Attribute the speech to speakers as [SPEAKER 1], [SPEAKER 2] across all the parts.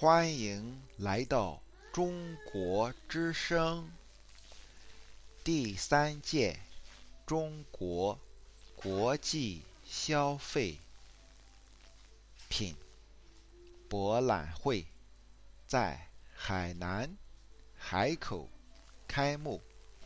[SPEAKER 1] 欢迎来到中国之声第3届中国国际消费品博览会在海南海口开幕。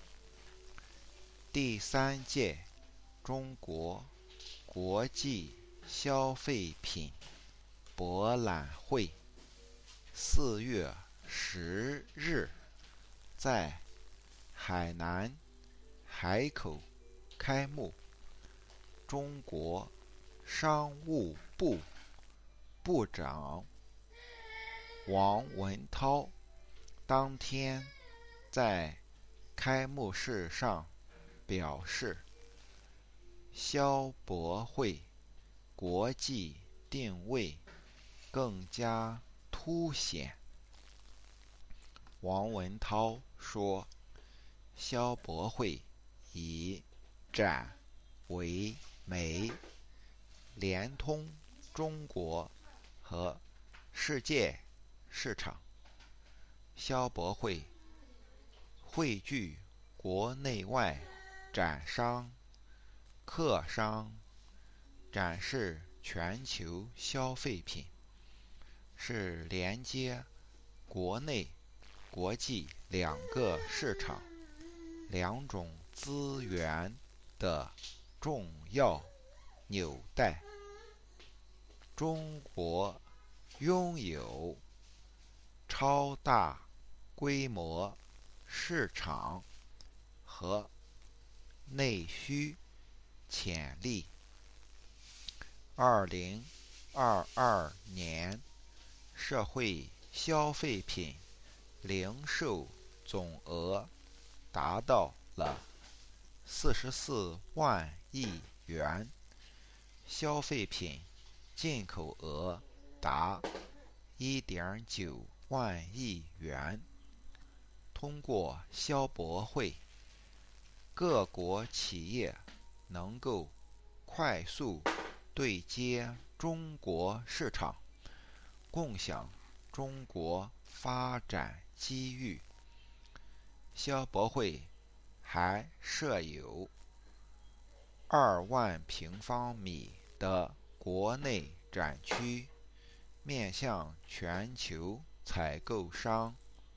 [SPEAKER 1] 第3届中国国际消费品博览会4月10日在海南海口开幕。中国商务部部长王文涛当天在开幕式上表示，消博会国际定位更加凸显。王文涛说，消博会以展为媒，连通中国和世界市场。消博会汇聚国内外展商、客商，展示全球消费品，是连接国内、国际两个市场、两种资源的重要纽带。中国拥有超大规模市场和内需潜力。2022年社会消费品零售总额达到了44万亿元，消费品进口额达1.9万亿元。通过消博会，各国企业能够快速对接中国市场，共享中国发展机遇。消博会还设有2万平方米的国内展区，面向全球采购商、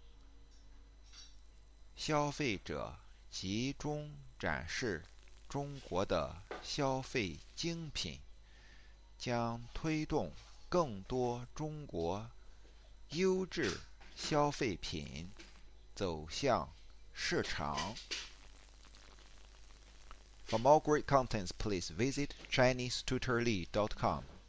[SPEAKER 1] 消费者，集中展示中国的消费精品，将推动更多中国优质消费品走向市场。For more great contents, please visit ChineseTutorly.com.